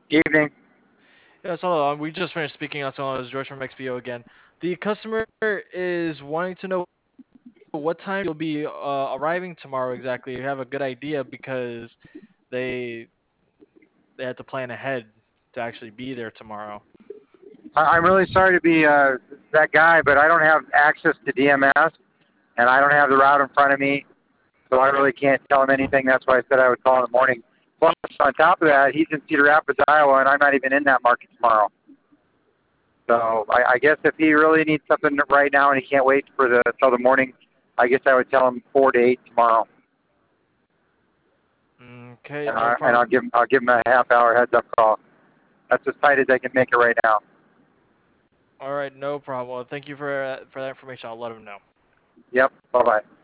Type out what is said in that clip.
Evening. Yes, hello. We just finished speaking on someone. It was George from XPO again. The customer is wanting to know what time you'll be arriving tomorrow exactly. You have a good idea because they they had to plan ahead to actually be there tomorrow. I'm really sorry to be that guy, but I don't have access to DMS, and I don't have the route in front of me, so I really can't tell him anything. That's why I said I would call in the morning. Plus, on top of that, he's in Cedar Rapids, Iowa, and I'm not even in that market tomorrow. So I guess if he really needs something right now and he can't wait for the till the morning, I guess I would tell him 4 to 8 tomorrow, Okay, and, no I'll problem. give him a half hour heads up call. That's as tight as I can make it right now. All right, no problem. Well, thank you for that information. I'll let him know. Yep. Bye bye.